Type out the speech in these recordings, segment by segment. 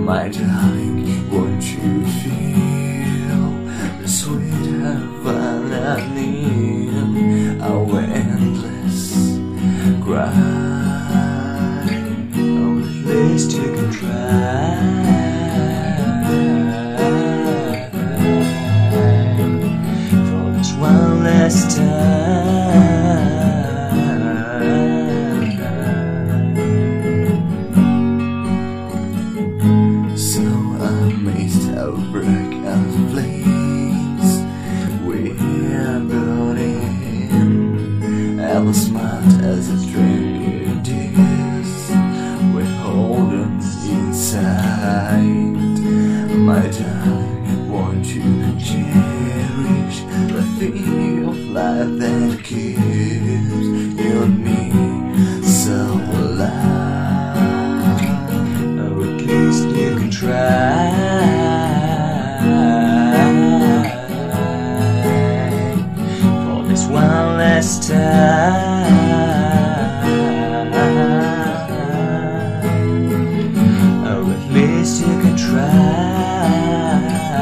My darling, won't you feel the sweet heaven I need? Our endless cry, oh, at least you can try. For this one last time. Outbreak and flames we're burning, ever smart as a string it is, we're holding inside. My darling, won't you cherish the thing of life that keeps you and me so alive? Or at least you can try. One last time, or at least you can try.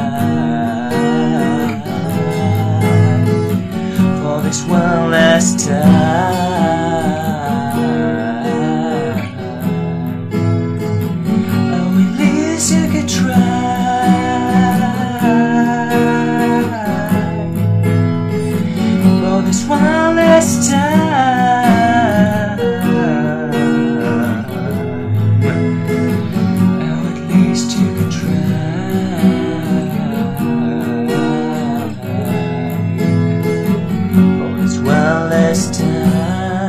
For this one last time, or at least you can try. This one last time, oh, at least you can try. For this one last time.